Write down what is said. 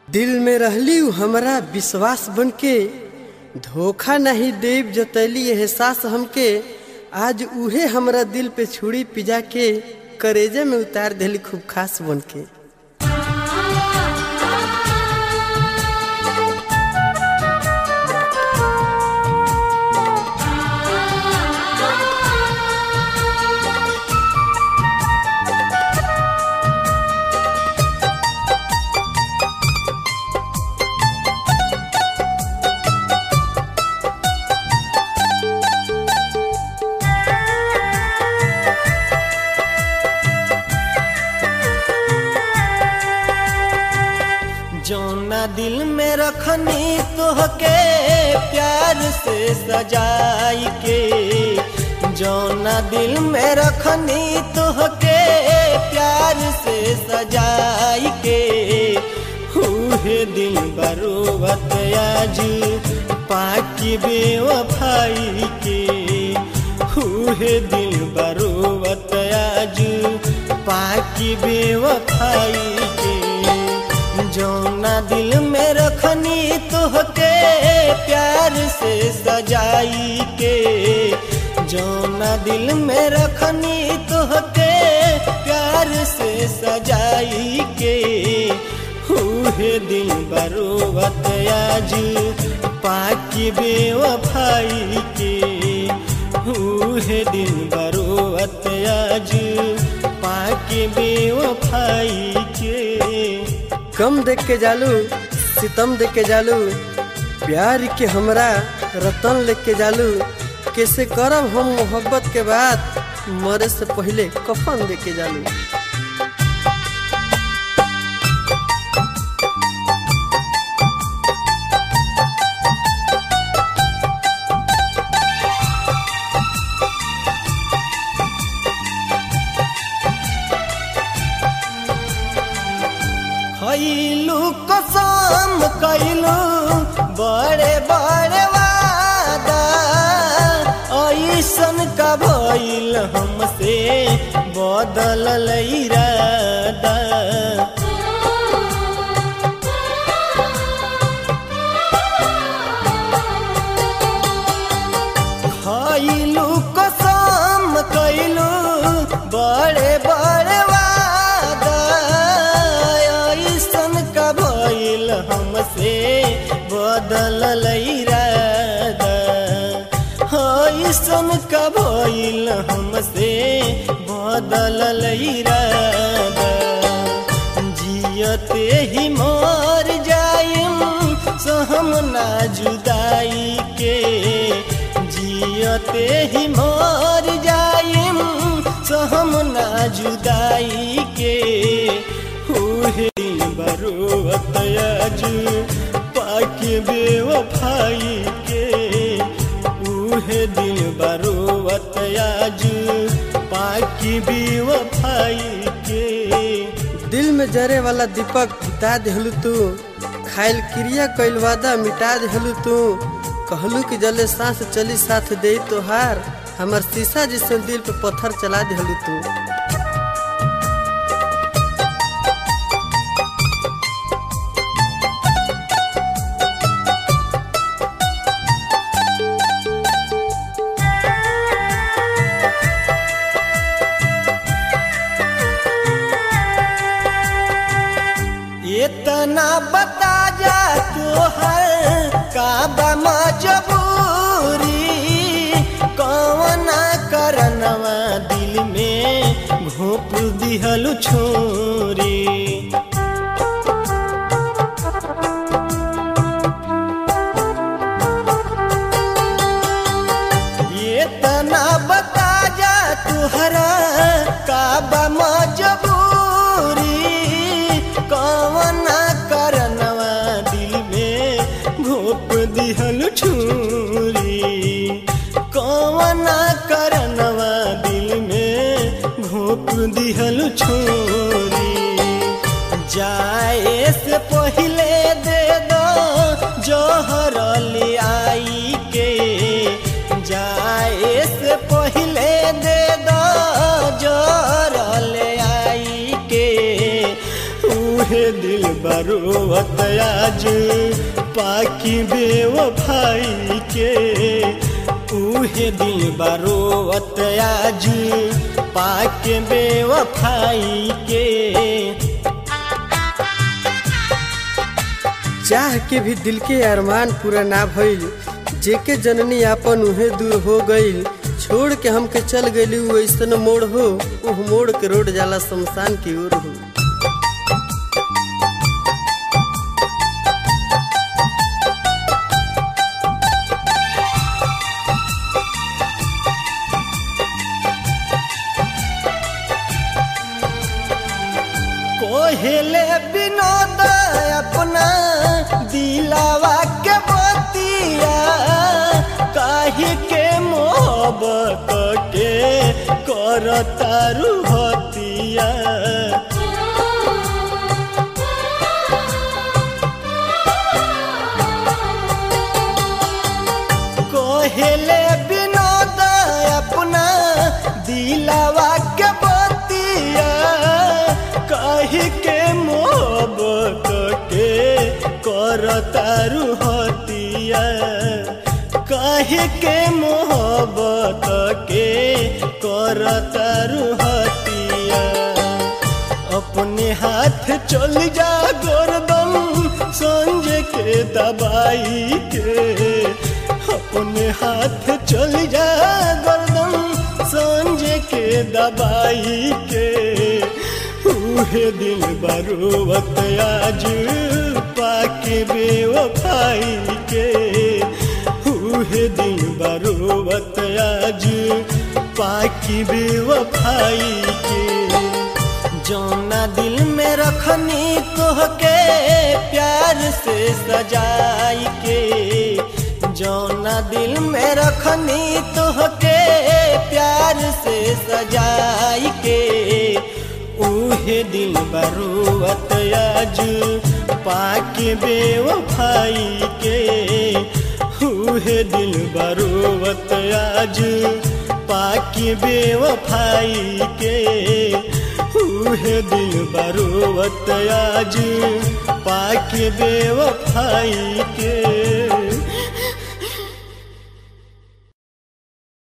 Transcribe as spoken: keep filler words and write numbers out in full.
दिल में रहली हमरा विश्वास बनके, धोखा नहीं देव जतैली एहसास हमके। आज उहे हमरा दिल पे छुरी पिजा के, करेजे में उतार देली खूब खास बनके। जौना दिल में रखनी तोहके प्यार से सजाई के, जौना दिल में रखनी तोहके प्यार से सजाई के। हुए दिल बरोबत आज पाकी बेवफाई के, हुए दिल बरोबत आज पाकी बेवफाई के। जौना दिल में रखनी तोहके प्यार से सजाई के, जौना दिल में रखनी तोहके प्यार से सजाई के। हुए दिल बरोबत आज पाकी बेवफाई के, हुए दिल बरोबत आज पाकी बेवफाई के। कम देख के जालू सितम देख के जालू, प्यार के हमरा रतन लेके के जालू। कैसे करब हम मोहब्बत के बात, मरे से पहले कफन देख के जालू। खइलू कसम कइलू बड़े बड़े वादा, ऐसन का भइल हमसे बदलल इरादा। खइलू कसम कइलू बड़े बड़े हमसे बदलल इरादा, ऐसन का भइल हमसे बदलल इरादा। जियते ही मर जाइम सहम ना जुदाई के, जियते ही मर जाइम सहम ना जुदाई के। हुए बरोबत आज पाके बेवफाई के, उहे दिल बरोबत आज पाके बेवफाई के। दिल में जरे वाला दीपक बुता देहलू तू, खाइल क्रिया कइल वादा मिटा देहलू तू। कहलू कि जले सांस चली साथ दे तोहार, हमर शीशा जिसे दिल पे पत्थर चला देहलू तू। इतना बता जा तोहर का बा मजबूरी, कौना करनवा दिल में घोप दिहलु छोरी। इतना बता जा तोहरा का बा मजबूरी, कौना करनवा दिल में घोप दिहल छुरी। कौना करनवा दिल में घोप दिहल छुरी। जाए से पहले दे दो जहर ले आई के, जाए से पहले दे दो जहर ले आई के। उहे दिल बरोवत आज पाकी बेवफाई के उहे दिल बरोवत आज पाके बेवफाई के। चाह के भी दिल के अरमान पूरा ना भइल, जेके जननी आपन उहे दूर हो गईल। छोड़ के हमके चल गईली वैसन मोड़ हो, उह मोड़ के रोड जाला शमशान की ओर हो। कोहेले विनोद अपना दिलावा के बतिया काहे के मोहब्बत के करतारू हतिया। कोहेले विनोद अपना दिलावा के बतिया काहे के मोहब्बत के करतारू हतिया। काहे के मोहब्बत के करतारू हतिया। अपने हाथ चल जा गर्दन संजय के दबाई के। अपने हाथ चल जा गर्दन संजय के दबाई के। उहे दिल बरोवत आज पाके बेवफाई के। उहे दिल बरोवत आज पाके बेवफाई के। जौना दिल में रखनी तोहके प्यार से सजाई के। जौना दिल में रखनी तोहके प्यार से सजाई के। उहे दिल बरोवत आज पाके बेवफाई के। उहे दिल बरोवत आज पाके बेवफाई के। उहे दिल बरोवत आज पाके बेवफाई के।